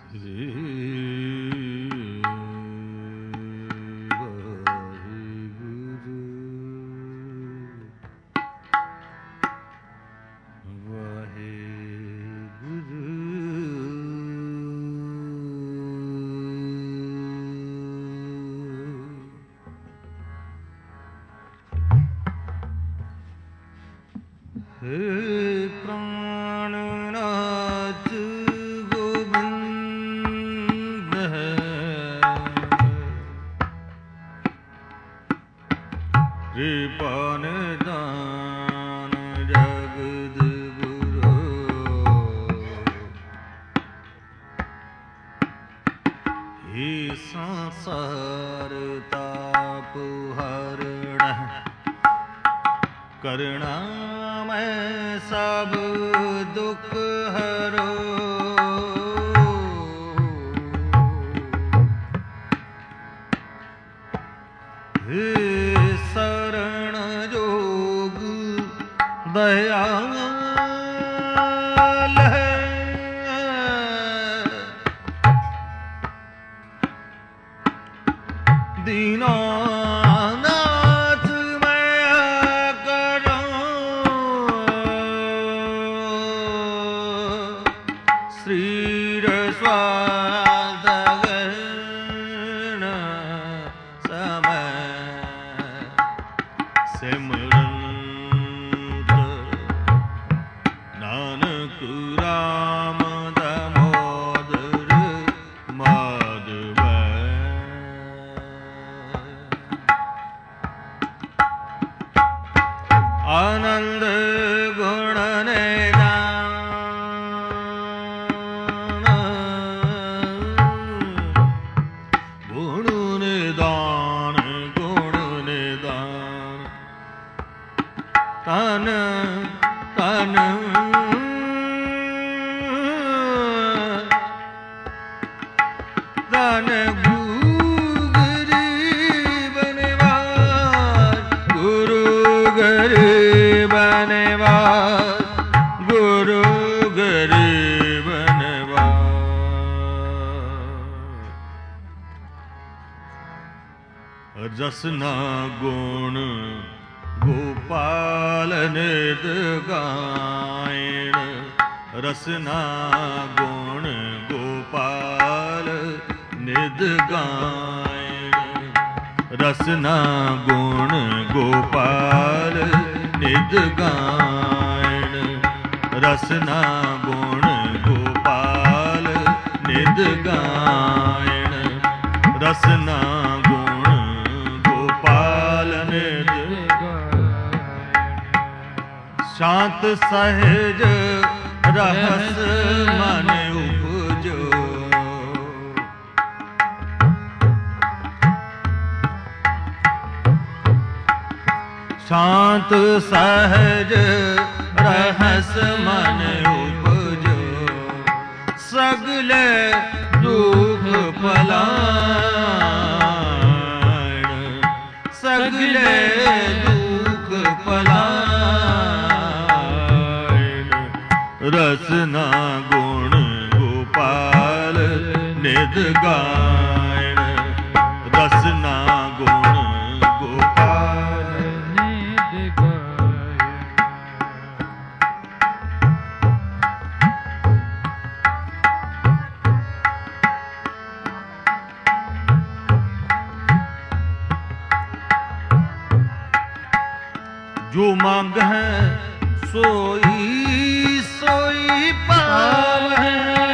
रसना गुण गोपाल नित गायण, रसना गुण गोपाल नित गायण, रसना गुण गोपाल नित गायण, रसना गुण गोपाल नित गायण, रसना शांत सहज रहस मन उपजो, शांत सहज रहस मन उपजो, सगले दुख पलायन, सगले दुख पलायन, रसना गुण गोपाल नित गायण, रसना गुण गोपाल नित गायण। जो मांग है सोई सोई पावे,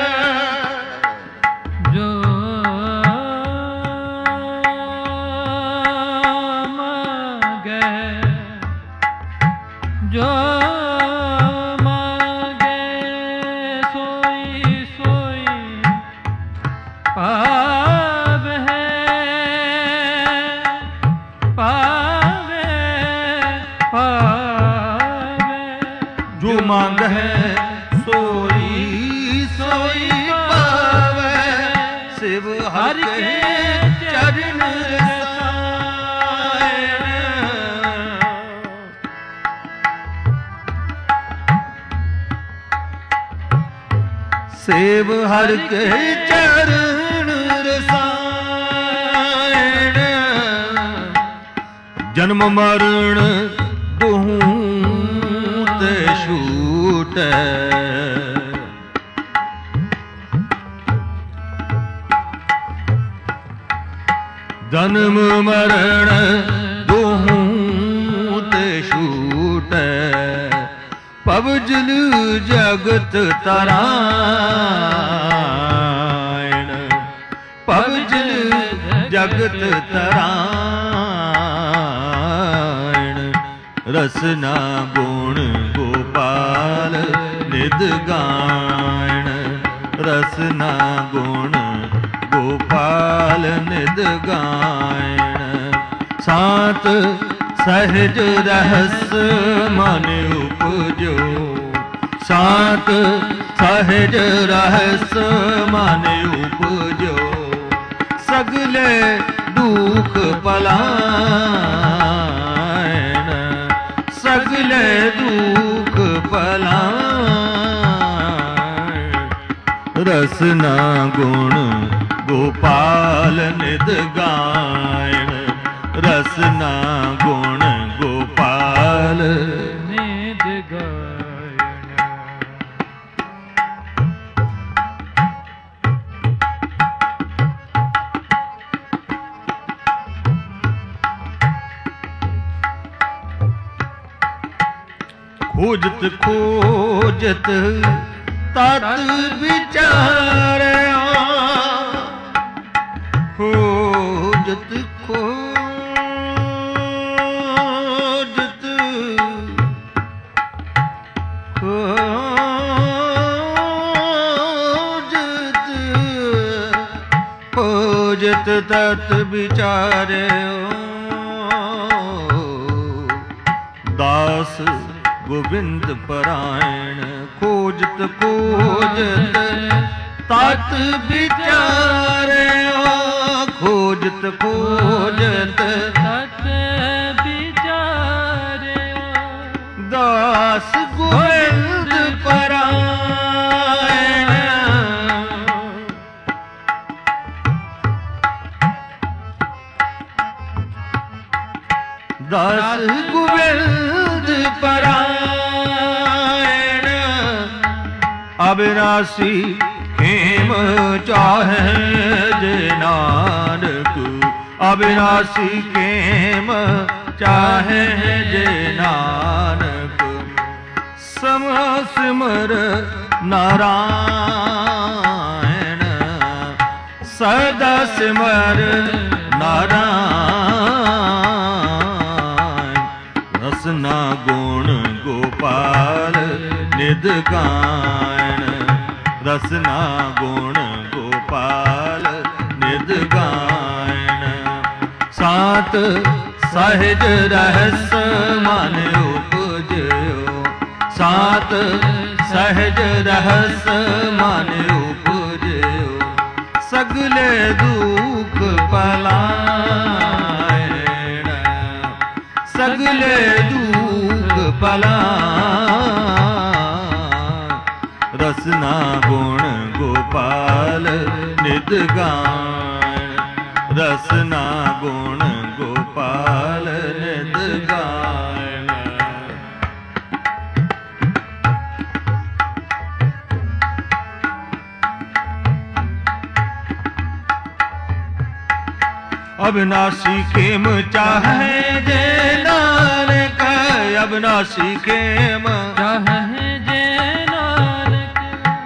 जो मांगे जो मांगे सोई सोई पावे, पावे पावे, जो मांग है सोई सोई पावे, शिव हर के चरण रसायन, सेव हर के चरण रसायन जन्म मरण दुहूं ते छूटै जन्म मरण दुहूं ते छूटै पवजल जगत तरायण पवजल जगत तरायण रसना गुण गोपाल निद गायण रसना गुण गोपाल निद गायण सात सहज रहस मन उपजो सात सहज रहस मन उपजो सगले दुख पलायन सगले दुख पलायन रसना गुण गोपाल निद गायण रसना गुण गोपाल निद गायण खोजत खोजत तत विचारया खोजत खोजत खोजत खोजत तत विचारयो दास गोविंद परायण खोजत खोजत तत विचारयो खोजत खोजत तत विचारयो दास गोविंद परायण दास गोविंद परायण अविनाशी हेम चाहे जे नानक अविनाशी हेम चाहे जे नानक सम सिमर नारायण सदा सिमर नारायण रसना गुण गोपाल निद गायण रसना गुण गोपाल निद गायण सात सहज रहस मन उपजयो सात सहज रहस मन उपजयो सगले दुख पलायण सगले दुख पलायण रसना गुण गोपाल निद गायण रसना गुण गोपाल निद गायण अविनाशी खेम चाहे जे नानक अविनाशी खेम चाहे जे नानक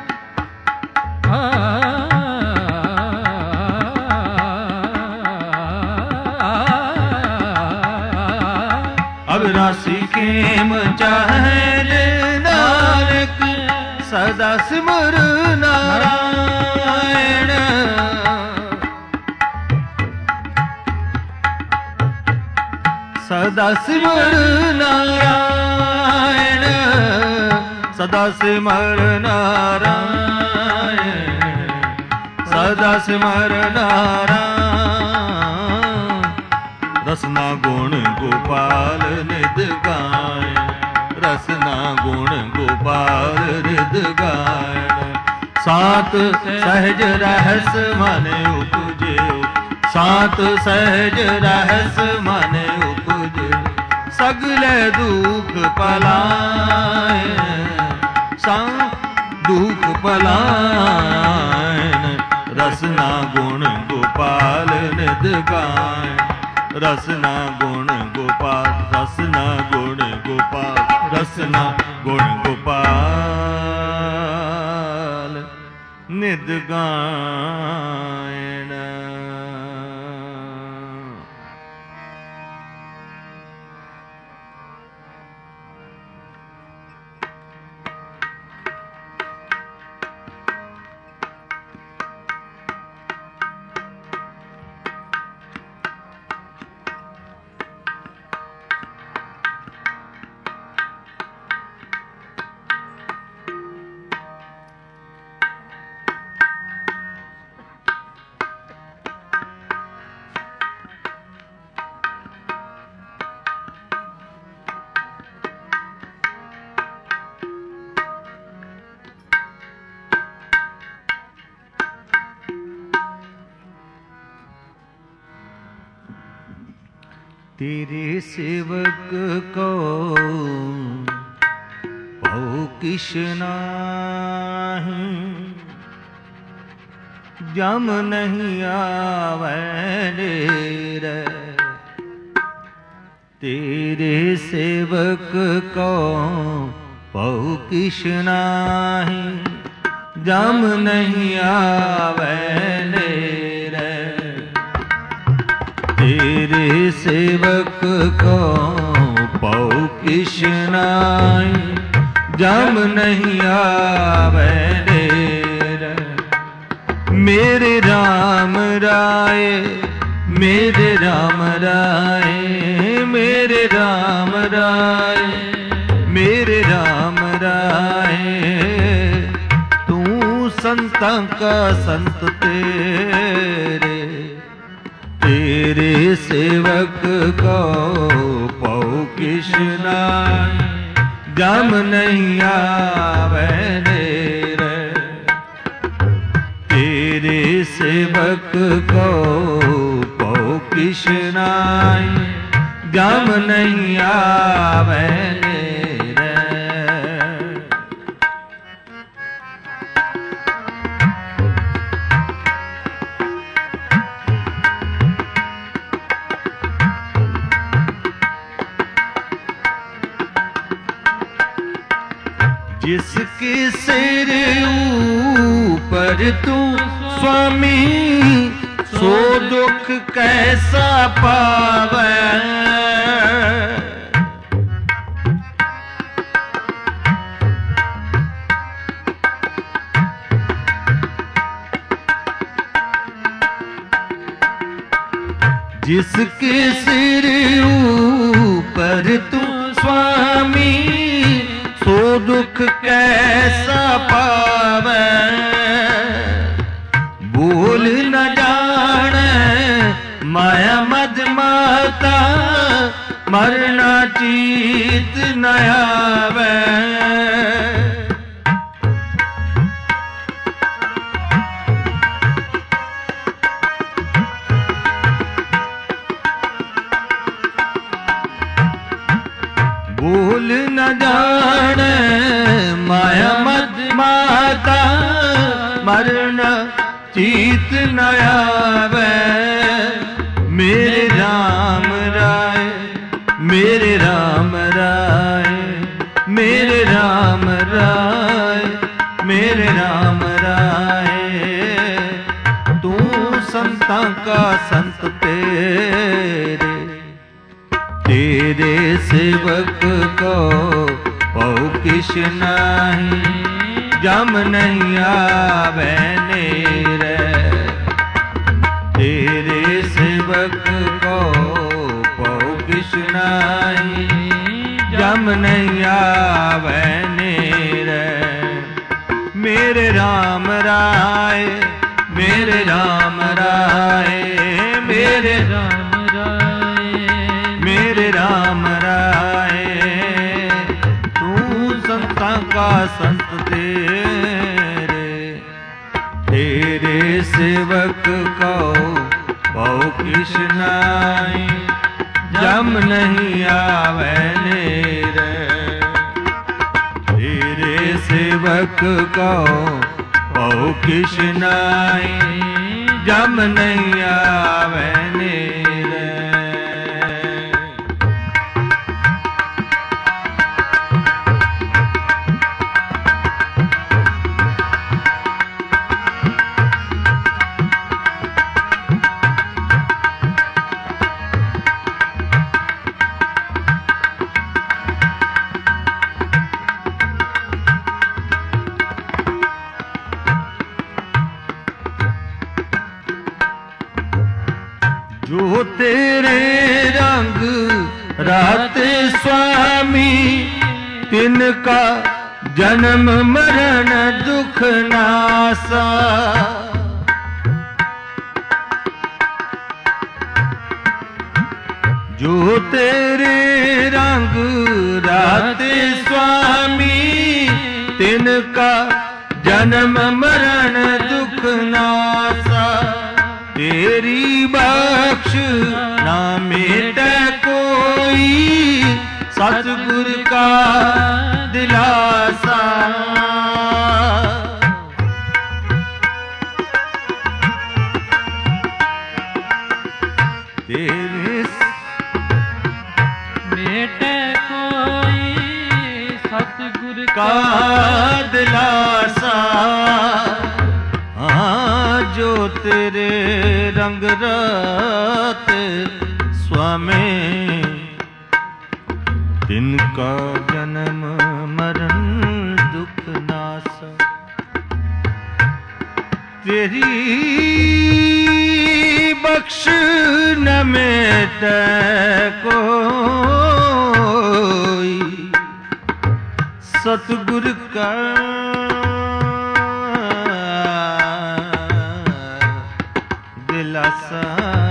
अविनाशी खेम चाहे जे नानक सदा सिमर नारायण सदा सिमर नारायण सदा सिमर नारायण सदा सिमर नारायण रसना गुण गोपाल निद गायण रसना गुण गोपाल निद गायण सात सहज रहस मन उपजे, सात सहज रहस मन उपजे, सगले दुख पलायन, दुख पलायन, रसना गुण गोपाल निध गायन, रसना गुण गोपाल, रसना गुण गोपाल, रसना गुण गोपाल निध गायन। तेरे सेवक को बहु किश नाहीं, जम नहीं आवे रे। तेरे सेवक को बहु किश नाहीं, जम नहीं आवे रे। तेरे सेवक को बहु किश नाहीं, जम नहीं आवे रे। मेरे राम राय, मेरे राम राय, मेरे राम राय, मेरे राम राय, तू संतां का संत तेरे। तेरे सेवक को बहु किश नाहीं, जम नहीं आवे रे। तेरे सेवक को बहु किश नाहीं, जम नहीं आवे रे। जिसके सिर ऊपर तू स्वामी, सो दुख कैसा पावे। जिसके सिर ऊपर तू स्वामी, सो दुख कैसा पावे। भूल न जाने माया मद माता, मरना चीत न आवे। भूल न जाने माया मद माता, मरना चीत न आवे। मेरे राम राय, मेरे राम राय, मेरे राम राय, मेरे राम राय, तू संतां का संत तेरे। तेरे सेवक को बहु किश नाहीं, जम नहीं आवे नेरे। तेरे सेवक को बहु किश नाहीं, जम नहीं आवे नेरे। मेरे राम राय, मेरे राम राय, मेरे राम राय, मेरे राम राय, तू संतां का संत तेरे। तेरे सेवक को बहु कृष्णाई जम नहीं आवे नेर। तेरे सेवक को बहु कृष्णाई जम नहीं आवे नेर। जो तेरे रंग रात स्वामी तिनका जन्म मरण दुख नासा। जो तेरे रंग रात स्वामी तिनका जन्म मरण दुख नासा। तेरी बख्श ना मेटे कोई सतगुर का दिलासा। तेरे मेटे कोई सतगुर का दिलासा। जो तेरे रंग रात स्वामी तिनका जन्म मरण दुख नासा। तेरी बख्श न मेटे कोई सतगुर का दिलासा।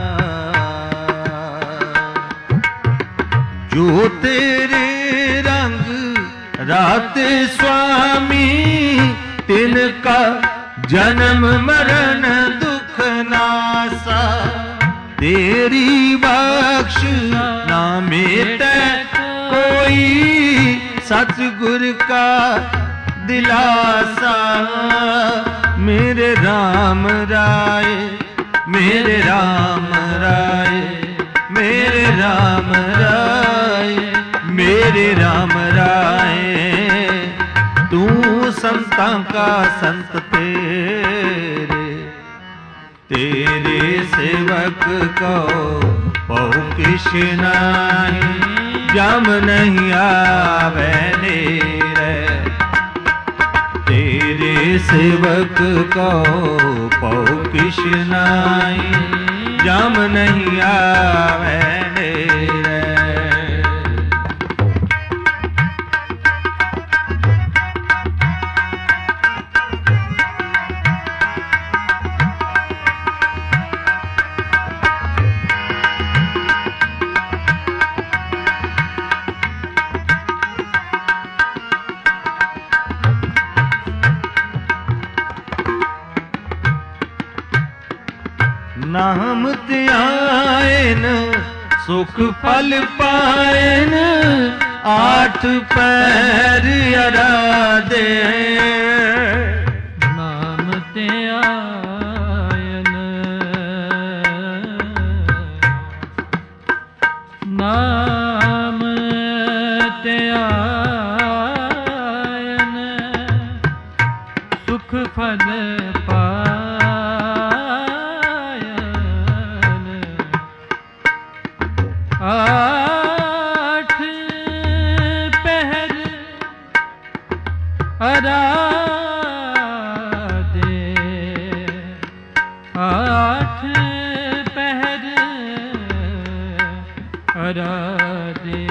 जो तेरे रंग रात स्वामी तिनका जन्म मरण दुख नासा। तेरी बख्श ना मेटे कोई सतगुर का दिलासा। मेरे राम राय मेरे राम राय मेरे राम राय मेरे राम राय। तू संतां का संत तेरे तेरे सेवक को बहु कृष्णाई जम नहीं आवे नेर। तेरे सेवक को बहु कृष्णाई जम नहीं आवे नेर। नाम त्यायन सुख फल पायन आठ पैर अराधे। नाम त्यायन नाम त्यायन सुख फल आठ पहर अराधे। आठ पहर अराधे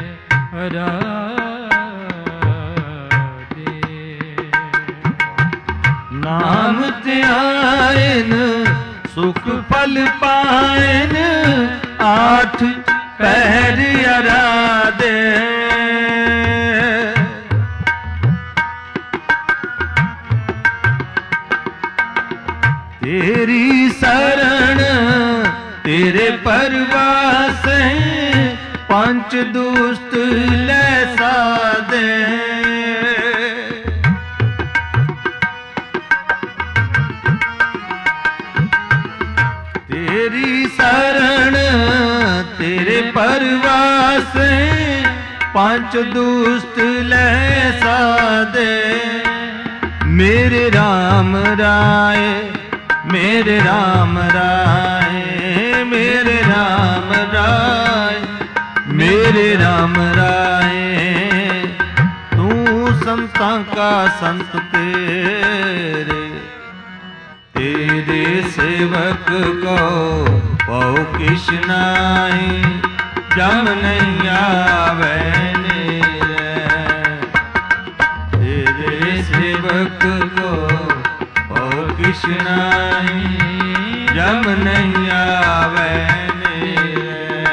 अराधे। नाम त्यायन सुख फल पायन आठ पैर अराधे। तेरी शरण तेरे परवास पंच दुष्ट ले साधे। तेरी शरण तेरे परवास पंच दुष्ट ले साधे। मेरे राम राय मेरे राम राय मेरे राम राय मेरे राम राय। तू संतां का संत तेरे तेरे सेवक को पौ किश नाई जम नहीं आवे नेरे। तेरे सेवक को पौ किश नाई जम नहीं आवे नेरे।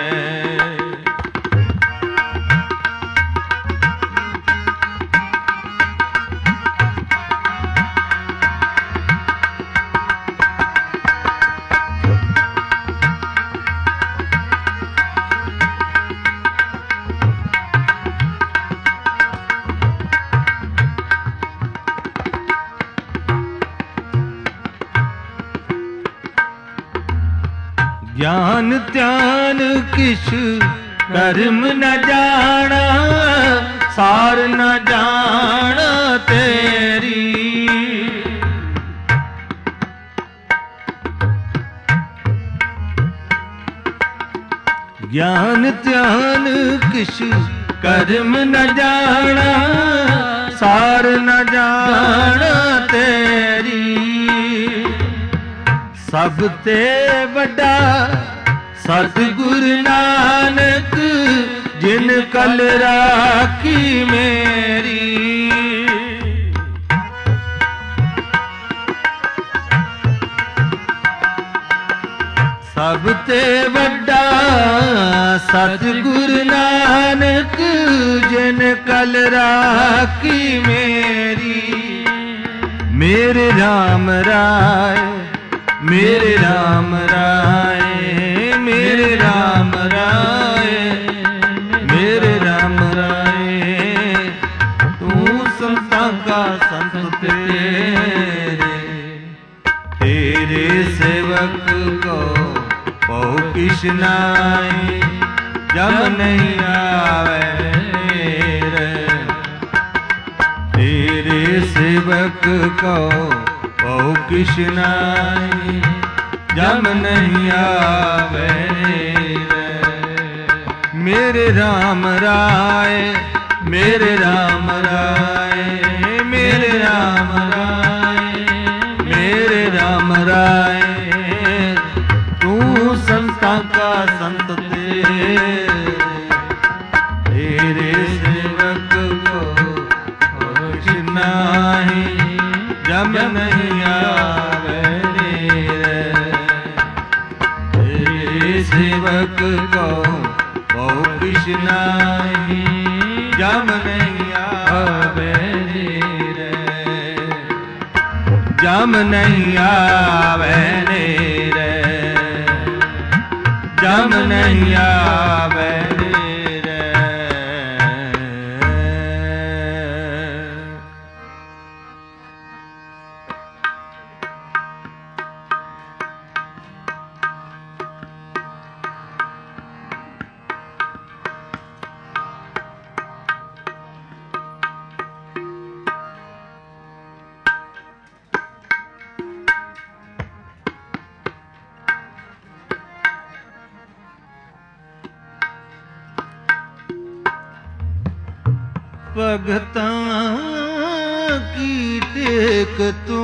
ज्ञान ध्यान किछ कर्म न जाना सार न जाना तेरी। ज्ञान ध्यान किछ कर्म न जाना सार न जाना तेरी। सब ते बड़ा सतगुरु नानक जिन कल राखी मेरी। सब ते बड़ा सतगुरु नानक जिन कल राखी मेरी। मेरे राम राय मेरे राम राय मेरे राम राय मेरे राम राय। तू संतां का संत तेरे तेरे सेवक को पौ किश नाई जम नहीं आवे नेरे। तेरे सेवक को पौ किश नाई जम नहीं आवे रे। मेरे राम राय मेरे राम राय मेरे राम राय मेरे राम राय। तू संतां का संत तेरे सेवक को कुछ नाही जम नहीं आवे नेरे। तेरे सेवक को बहु किश नाही जम नहीं आवे नेरे। जम नहीं आवे नेरे जम नहीं आवे नेरे। भगतां की टेक तू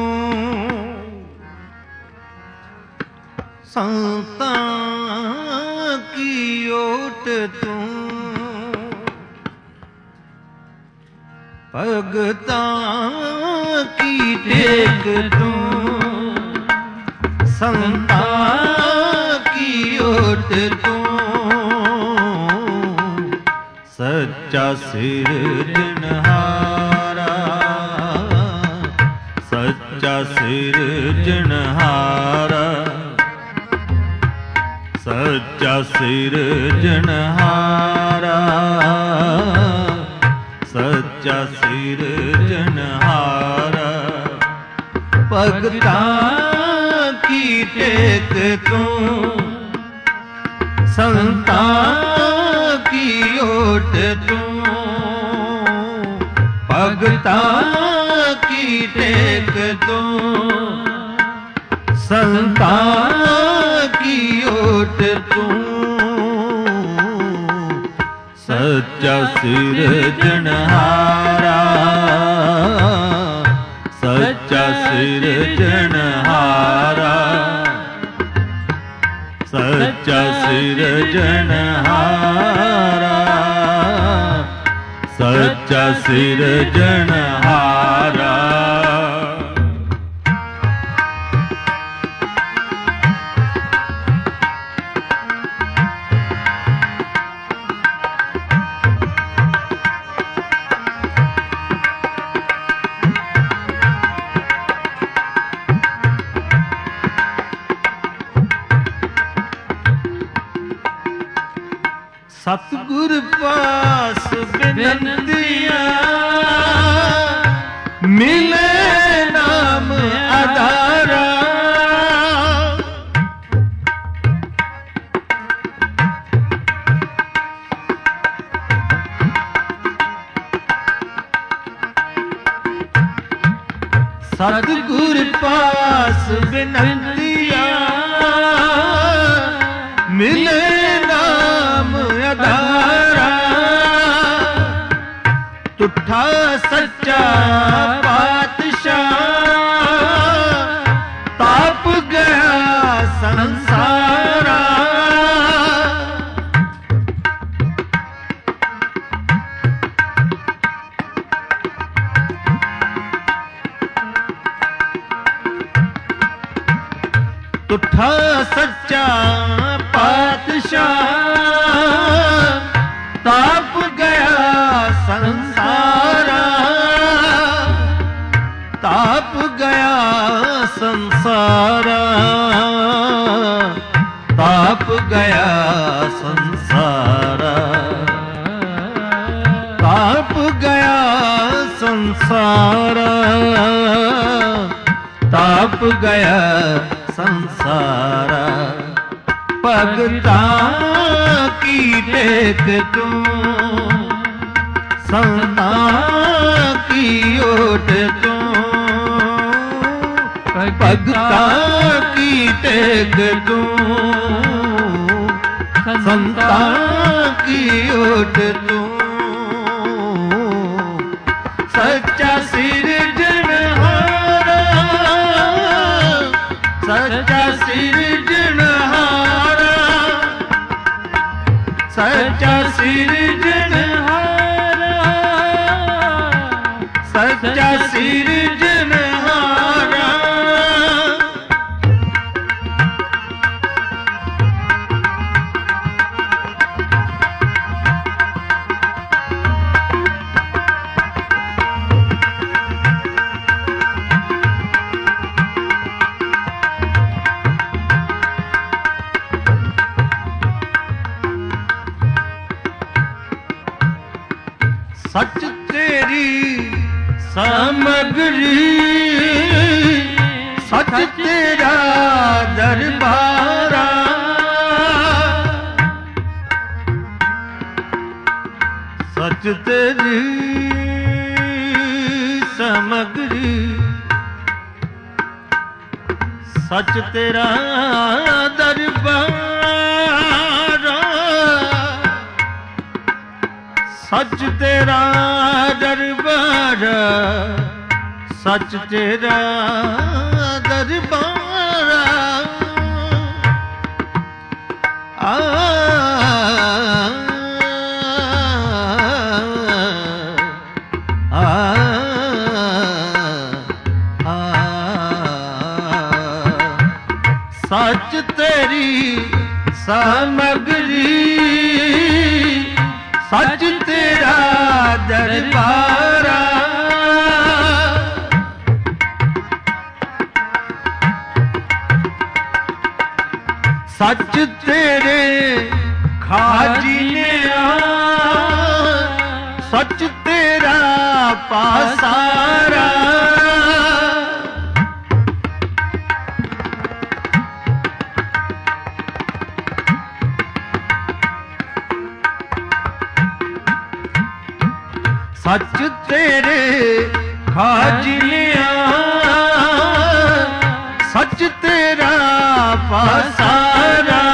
संतां की ओट तू। भगतां की टेक तू संतां की ओट तू। सच्चा सिरजनहारा सच्चा सिरजनहारा। ਸੱਚਾ ਸਿਰਜਣਹਾਰਾ ਸੱਚਾ ਸਿਰਜਣਹਾਰਾ ਭਗਤਾਂ ਕੀ ਟੇਕ ਤੂੰ ਸੰਤਾਂ ਕੀ ਓਟ ਤੂੰ ਭਗਤਾਂ ਕੀ ਟੇਕ ਤੂੰ ਸੰਤਾਂ ਕੀ ਓਟ ਤੂੰ ਸੱਚਾ ਸਿਰਜਣਹਾਰਾ ਸੱਚਾ ਸਿਰਜਣਹਾਰਾ ਸੱਚਾ ਸਿਰਜਣਹਾਰਾ ਸੱਚਾ ਸਿਰਜਣਹਾਰਾ ਸਤਿਗੁਰ ਪਾਸ ਬਿਨੰਤੀਆਂ ਮਿਲੇ ਨਾਮ ਆਧਾਰਾ ਸਤਿਗੁਰ ਪਾਸ ਬਿਨੰਤੀਆਂ ਮਿਲੇ ਅਧਾਰਾ ਤੁਠਾ ਸੱਚਾ ਪਾਤਸ਼ਾਹ ਤਾਪ ਗਿਆ ਸੰਸਾਰਾ ਤੁਠਾ ਸੱਚਾ ਪਾਤਸ਼ਾਹ ਤਾਪ ਗਿਆ ਸੰਸਾਰਾ ਤਾਪ ਗਿਆ ਸੰਸਾਰਾ ਤਾਪ ਗਿਆ ਸੰਸਾਰਾ ਤਾਪ ਗਿਆ ਸੰਸਾਰਾ ਤਾਪ ਗਿਆ ਸੰਸਾਰਾ ਭਗਤਾਂ ਕੀ ਟੇਕ ਤੂੰ ਸੰਤਾਂ ਕੀ ਓਟ ਤੂੰ ਭਗਤਾਂ ਕੀ ਟੇਕ ਤੂੰ ਸੰਤਾਂ ਕੀ ਓਟ ਤੂੰ ਸੱਚਾ ਸਿਰਜਣਹਾਰਾ ਸੱਚਾ ਸਿਰਜਣਹਾਰਾ ਸੱਚਾ ਸਿਰਜਣਹਾਰਾ ਸੱਚਾ ਸਿਰਜਣਹਾਰਾ ਸੱਚ ਤੇਰੀ ਸਮਗਰੀ ਸੱਚ ਤੇਰਾ ਦਰਬਾਰਾ ਸੱਚ ਤੇਰੀ ਸਮਗਰੀ ਸੱਚ ਤੇਰਾ ਦਰਬਾਰਾ ਸੱਚ ਤੇਰਾ ਦਰਬਾਰ ਸੱਚ ਤੇਰਾ ਦਰਬਾਰ ਆ ਸੱਚ ਤੇਰੀ ਸਮਗਰੀ ਸੱਚ ਤੇਰਾ ਦਰਬਾਰਾ सच तेरे खाजी ने सच तेरा पासारा सच तेरे खाजिया सच तेरा पासारा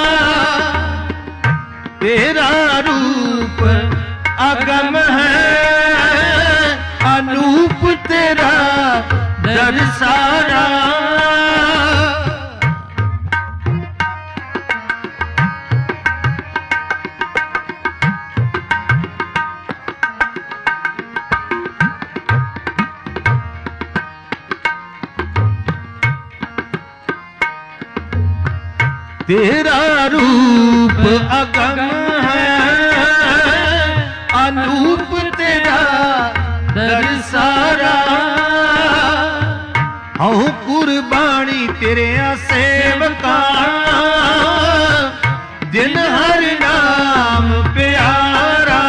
तेरा रूप अगम है अनूप तेरा दरसारा तेरा रूप अगम है अनूप तेरा दरसारा हूँ कुर्बानी तेरे सेवका जिन हर नाम प्यारा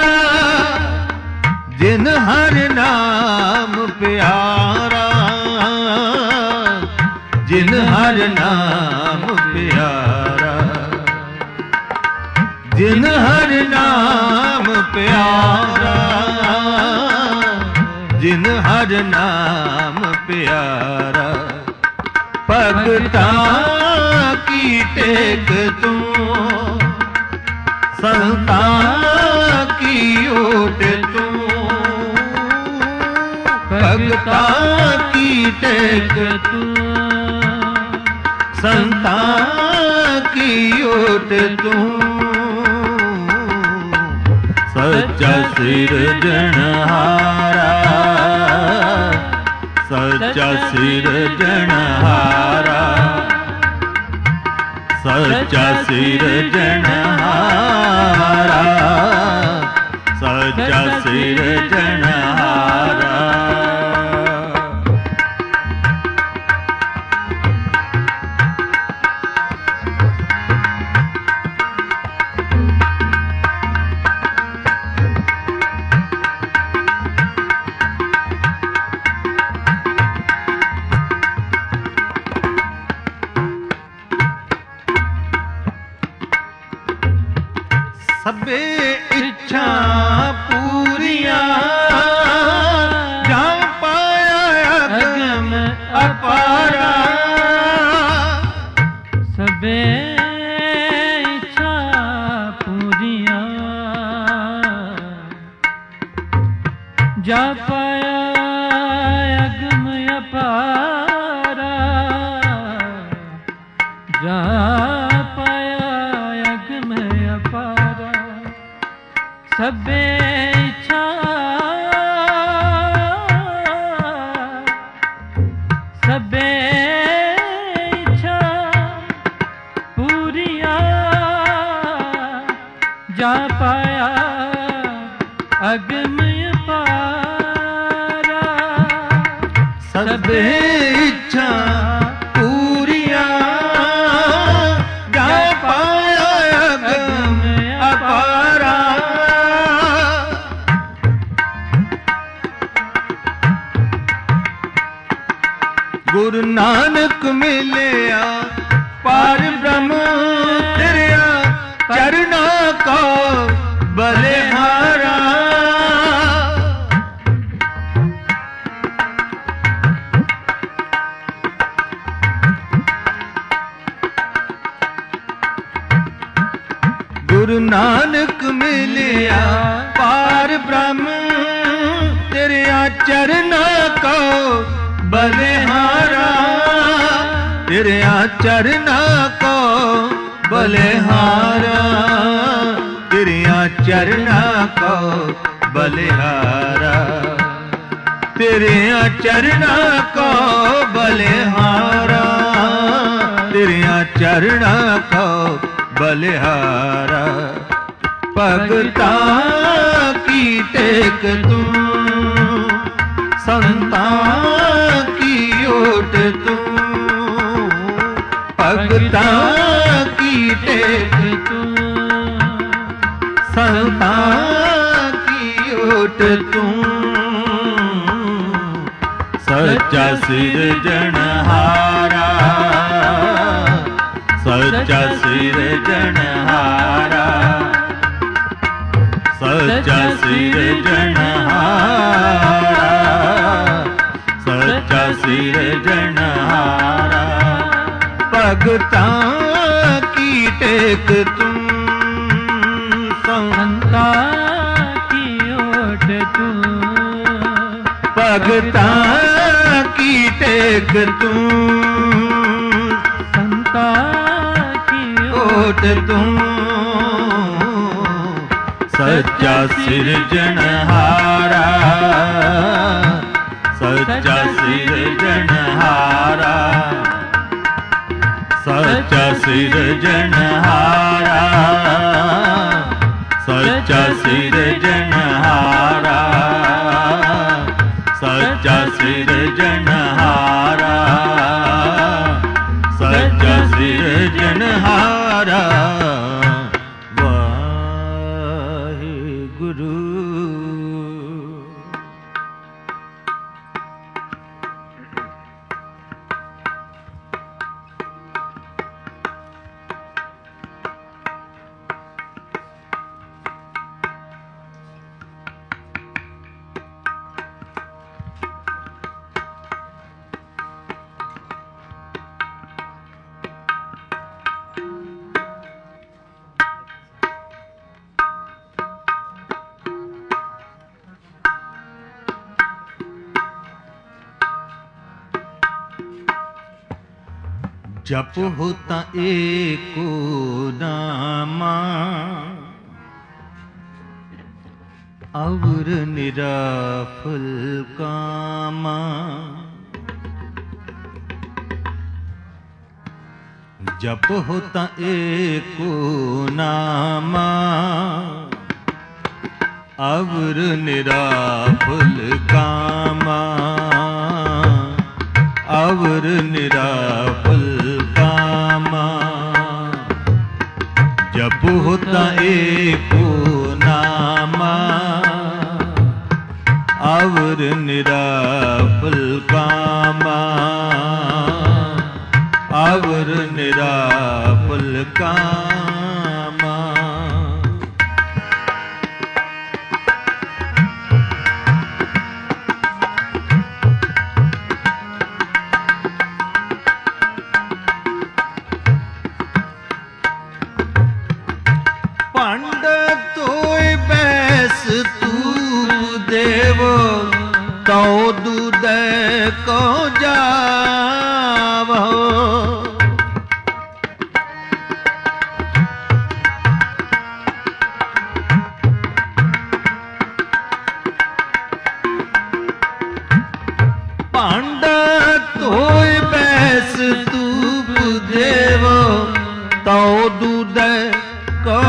जिन हर नाम प्यारा जिन हर नाम प्यारा जिन हर नाम प्यारा जिन हर नाम प्यारा भगता की टेक तू संता की ओट तू भगता की टेक तू संता की ओट तू सच्चा सिरजनहारा सच्चा सिरजनहारा सच्चा सिरजनहारा सच्चा सिरजनहारा सबे इच्छा पूरिया जा पाया अगम अपारा सबे इच्छा पूरिया जा पाया अगम अपारा जा पाया अगम अपारा सबे इच्छा सबे इच्छा पूरिया जा पाया अगम अपारा सबे इच्छा पूरिया जा पाया अगम अपारा गुरु नानक मिलिया पार ब्रह्म तेरिया चरना को बलिहारा गुरु नानक मिलिया पार ब्रह्म तेरिया चरना को बलिहारा तेरिया चरना को बलिहारा तेरिया चरना को बलिहारा तेरिया चरना को बलिहारा तेरिया चरना को बलिहारा भगता की टेक तू संता की ओट तू भगता की टेक तू, संता की ओट तू, सच्चा सिरजनहारा, सच्चा सिरजनहारा, सच्चा सिरजनहारा, सच्चा सिरजनहारा। भगतां की टेक तू, संता की ओट तू, भगतां की टेक तू, संता की ओट तू, सच्चा सिरजनहारा, सच्चा सिरजनहारा, सच्चा सिरजनहारा, सच्चा सिरजनहारा, सच्चा सिरजनहारा, सच्चा सिरजनहारा। वाहिगुरु। जप होता एको नामा, और निराफल कामा। जप होता एको नामा, और निराफल कामा, और निराफल कामा। जप होता एको नामा, और निराफल कामा, और निराफल कामा। देवो तो दूध को जावो। पांडा तोय बैस तूप देवो तो दूध को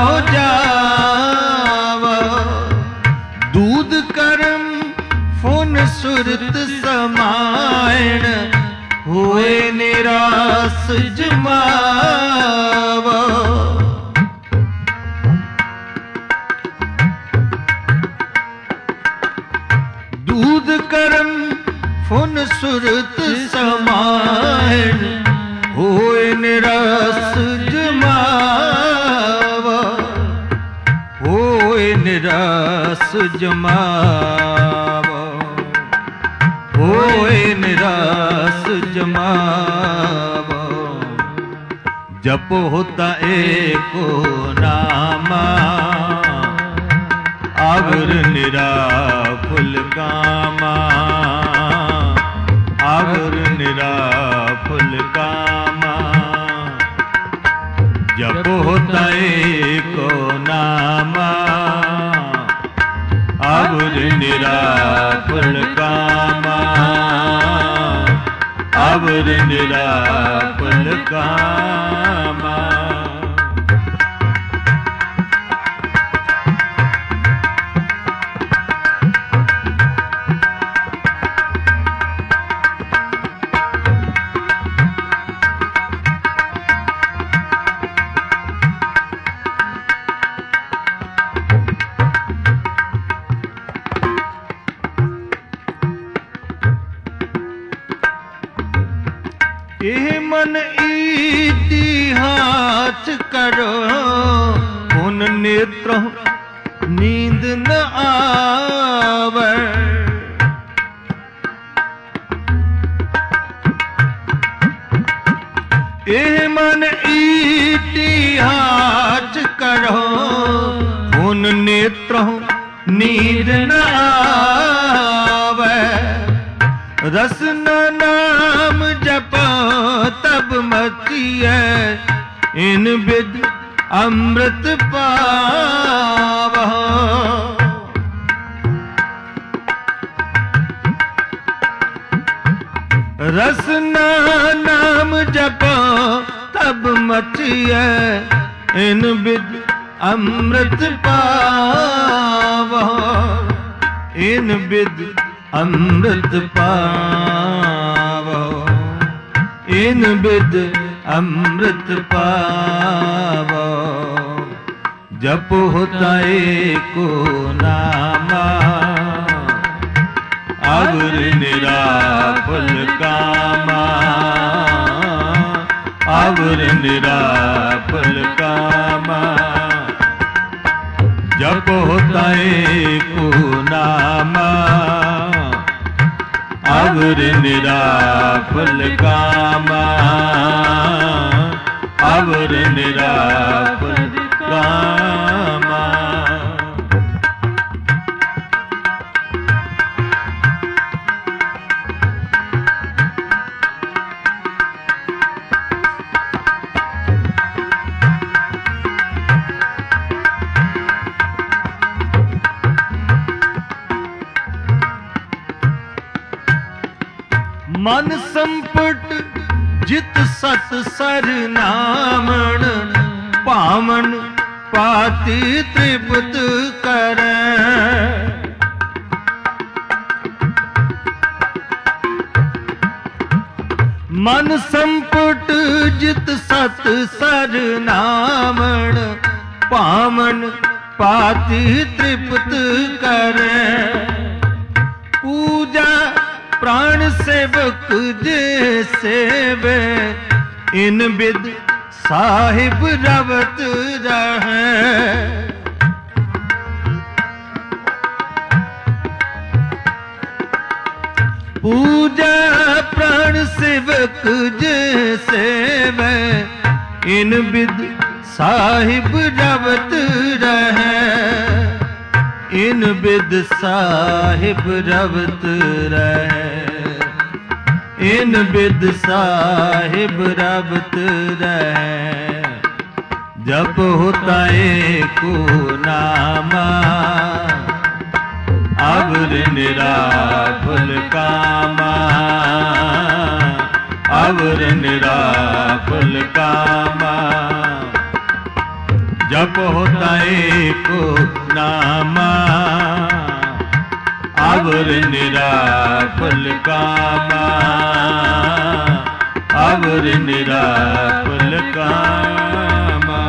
जावो। दूध कर्म फुन सुरत समायण हुए निरास जमावो। दूध कर्म फुन सुरत समायण हुए निरास जमावो। होए निरास जमावो। होए निरास जमावो। जप होता एको नामा, आवर निराफुल कामा। आवर निराफुल कामा। जप होता एको नामा, आवर निराफुल कामा। आवर निराफुल कामा। मन इतिहास करो, उन नेत्रों नींद न आवे। ए मन इतिहास करो, उन नेत्रों नींद न आवे। रसना नाम जपो तब मतिए, इन विद अमृत पावो। रसना नाम जपो तब मतिए, इन विद अमृत पावो। इन विद अमृत पावो, इन विद अमृत पावो। जप होता एको नामा, अवर निराफल कामा। अवर निराफल कामा। जप होता एको नामा, अवर निराफल कामा। अवर निराफल कामा। मन संपट जित सत सर नामन, पावन पाति त्रिपुत करे। मन संपट जित सत सर नामन, पावन पाति त्रिपुत करे। पूजा प्राण सेवक जे सेवे, इन विद साहिब रवत रहे। पूजा प्राण सेवक जे सेवे, इन विद साहिब रवत रहे। इन विद साहिब रवत रहे। इन विद साहिब रवत रहे। जप होता एको नामा, अवर निराफल कामा। अवर निराफल कामा। जप होता एको नामा, अवर निराफल कामा। अवर निराफल कामा।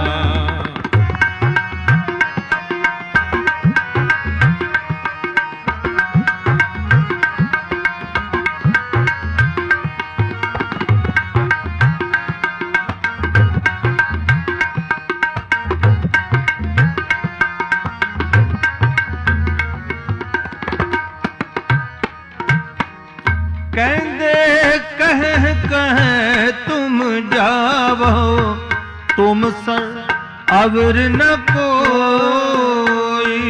कहते कह तुम जावो, तुम सर अवर न कोई।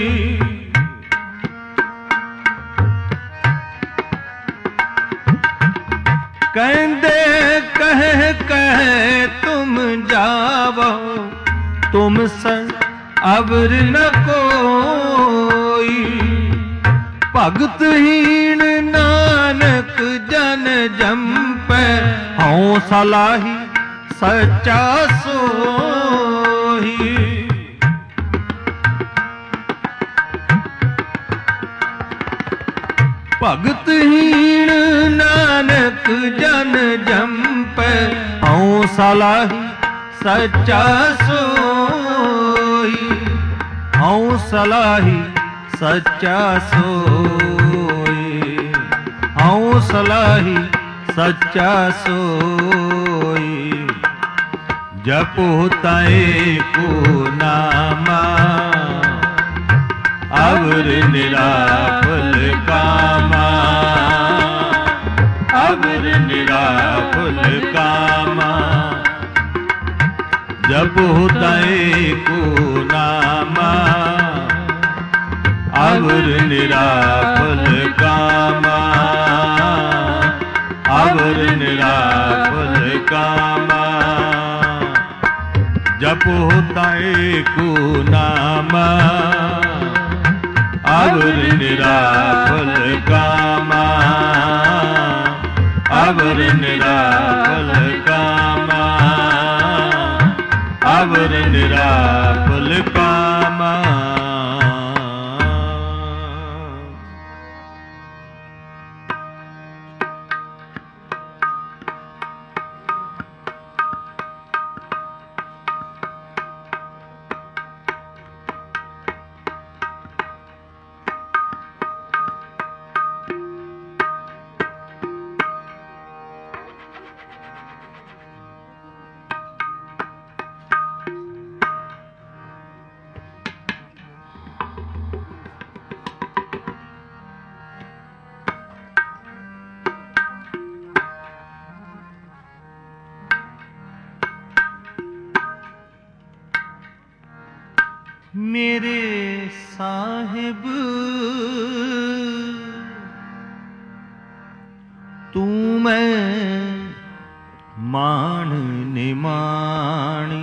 कहते कह तुम जावो, तुम सर अवर न कोई। भगत हीन नानक जन जंपै, हूँ सलाही सच्चा सोही। भगत हीन नानक जन जंपै, हूँ सलाही सच्चा सोही। हूँ सलाही सच्चा सोई। हूँ सलाही सच्चा सोई। जपो ताए को नामा अवर निराफल कामा अवर निराफल कामा जपो ताए को नामा अवर निराफल कामा अवर निराफल कामा जपो ताए को नामा अवर निराफल कामा अवर निराफल कामा अवर निराफल कामा। मेरे साहिब तू मैं मान निमाणी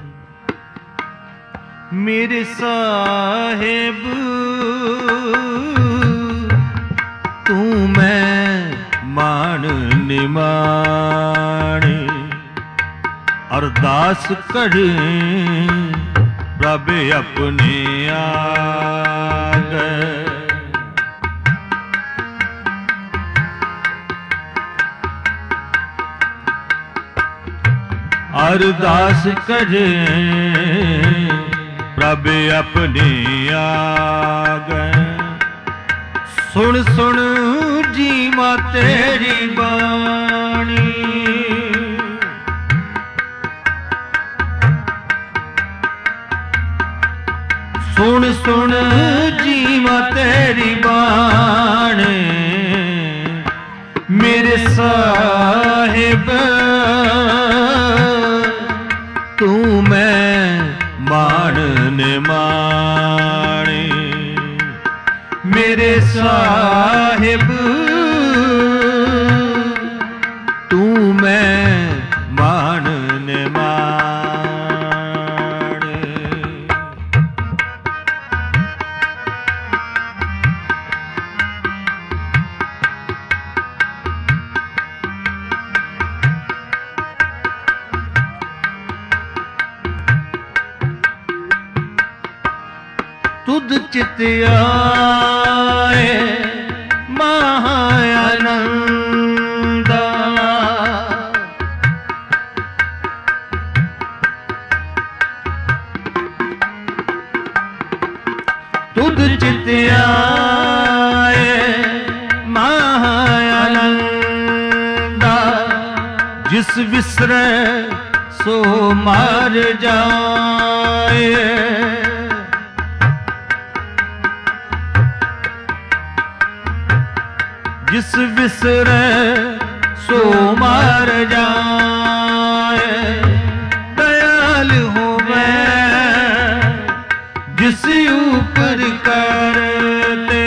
मेरे साहिब तू मैं मान निमाणी अरदास करे प्रभ अपने आगे अरदास करे प्रभ अपने आगे सुन सुन जीवा तेरी बाणी सुन सुन जीवा तेरी बाणी मेरे साहिब तू मैं मान निमाणी मेरे साहिब तू मैं मान निमाणी। तुद चित आए महानंदा तुद चित आए महानंदा जिस विसरे सो मार जाए जिस विसरे सो मार जाए दयाल हो मैं जिस ऊपर कर ले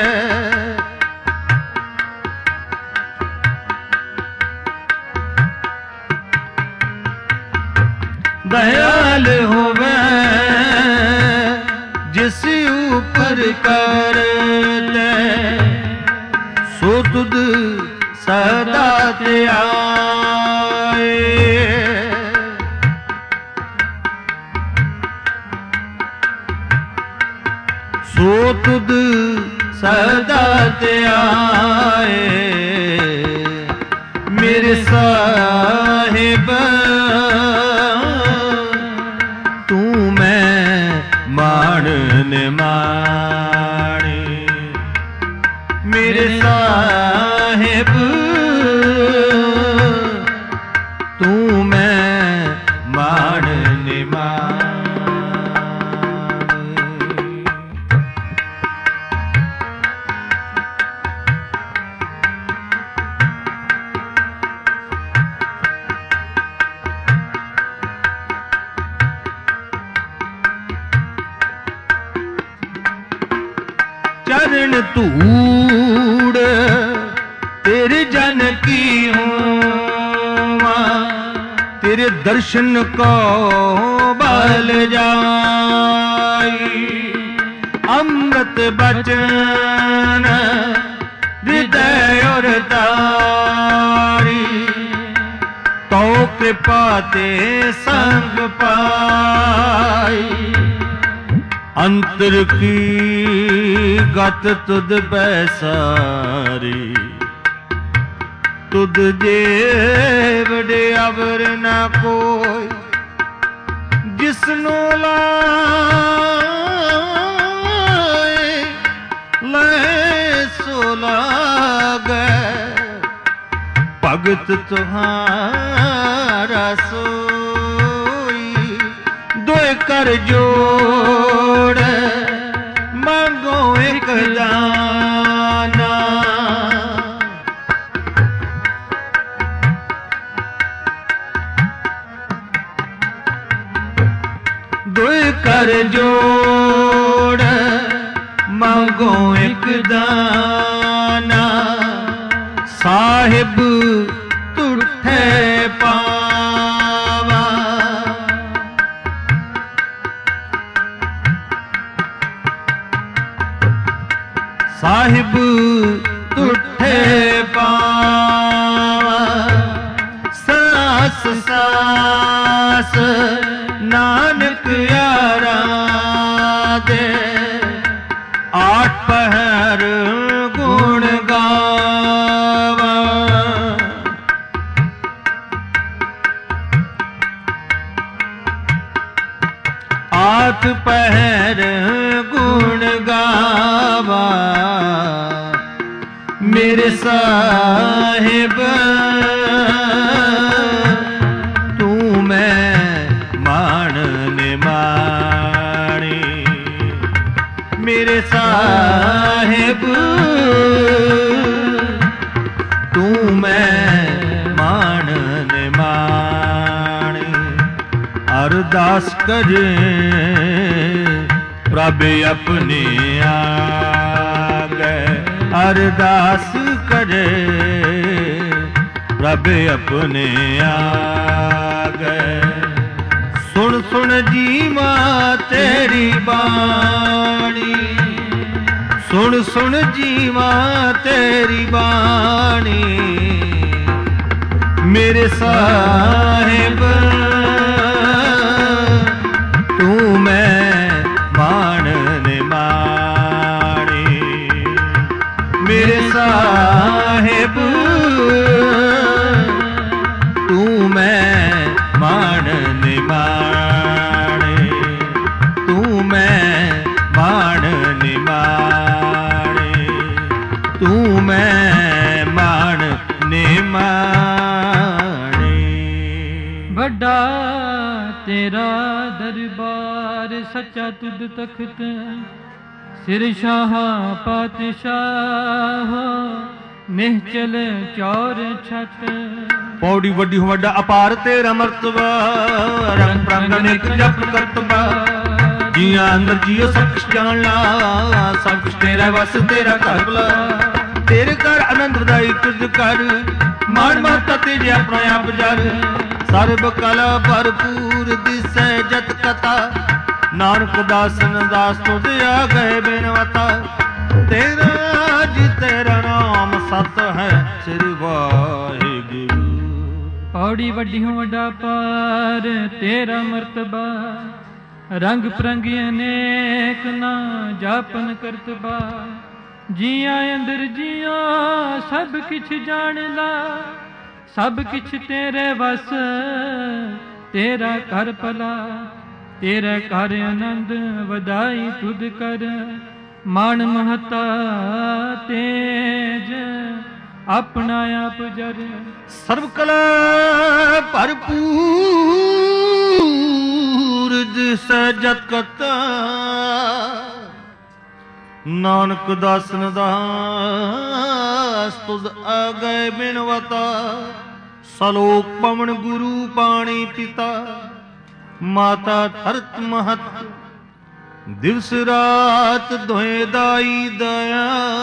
दयाल हो मैं जिस ऊपर कर ले सो तुद सदा ते आए सो तुद सदा ते आए मेरे साहिब तू मैं मान निमाणी मेरे साहिब तू मैं मान ਧੂੜ तेरे जन की हूँ, तेरे दर्शन को बल जाई। अमृत बचन हृदय और तारी, तो कृपा ते संग पाई। अंतर की गत तुद पैसारी, तुद जे वडे अवर न कोई। जिसनो लाए ले सो लागे, भगत तुम्हारा सोई। दोए कर जोड़ मांगो एक दाना, दोए कर जोड़ मांगो एक दाना। साहिब तुठे पावा, साहिब तुठे पावा। सास सास नानक यारा दे, आठ पहर गुण गावा। आठ पहर गुण गावा। मेरे साहिब तू मैं मान निमाणी। मेरे साहिब तू मैं मान निमाणी। अरदास करे प्रभ अपने आगे, अरदास करे प्रभ अपने आगे। सुन सुन जीवा तेरी बाणी, सुन सुन जीवा तेरी बाणी। मेरे साहिब तू मैं मान निमाणी। मेरे साहिब तू मैं मान निमाणे। तू मैं मान निमाणे। तू मैं मान निमाणे। ਵੱਡਾ तेरा दरबार सच्चा तुद तख्त, सिर शाह पातशाह निहचल चौर छत। पौड़ी वड्डी वड्डा अपार तेरा मर्तबा, रंग प्रंग अनेक जप करतबा। जिया अंदर जियो सब कुछ जान ला, सब कुछ तेरा बस तेरा घर बुला। तेरे घर आनंद वधाई तुझ कर, मान माता तेजे अपना आप जर। सर्ब कला भरपूर दिसै जत कथा, नानक दासन दास तुझ आ गए बिनवता। तेरा जी तेरा नाम सत है श्री वाहिगुरु। पौड़ी वड्डी वड्डा पार तेरा मर्तबा, रंग प्रंग अनेक ना जापन करतबा। जिया अंदर जिया सब किछ जान ला, सब किछ तेरे वस तेरा कर भला। तेरे कर आनंद वधाई तुद कर, मान महता तेज अपना आप जर। सर्व कला भरपूर दिसै जत कथा, नानक दासन दास तुझ आ गए बिनवता। सलोक पवन गुरु पाणी पिता, माता धरत महत ਦਿਵਸ ਰਾਤ ਦੋਏ ਦਾਈ ਦਇਆ,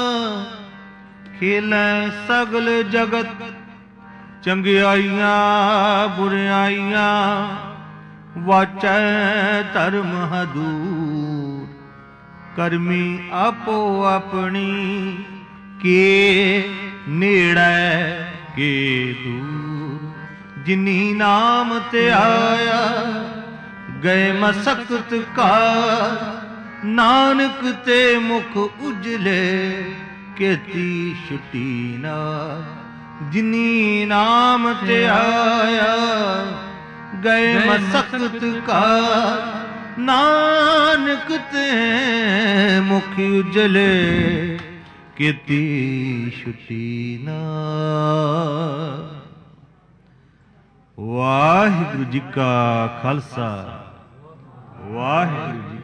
ਖੇਲੈ ਸਗਲ ਜਗਤ ਚੰਗਿਆਈਆਂ ਬੁਰਿਆਈਆਂ, ਵਾਚੈ ਧਰਮ ਹਦੂਰ, ਕਰਮੀ ਆਪੋ ਆਪਣੀ, ਕੇ ਨੇੜੈ ਕੇ ਦੂਰ। ਜਿਨੀ ਨਾਮ ਤੇ ਆਇਆ ਗਏ ਮਸਕਤ ਕਾ, ਨਾਨਕ ਤੇ ਮੁਖ ਉਜਲੇ ਕੀਤੀ ਛੁਟੀ ਨਾ। ਜਿਨੀ ਨਾਮ ਤੇ ਆਇਆ ਗਏ ਮਸਕਤ ਕਾ, ਨਾਨਕ ਤੇ ਮੁਖ ਉਜਲੇ ਕੀਤੀ ਛੁਟੀ ਨਾ। ਵਾਹਿਗੁਰੂ ਜੀ ਕਾ ਖਾਲਸਾ, ਵਾਹਿਗੁਰੂ ਜੀ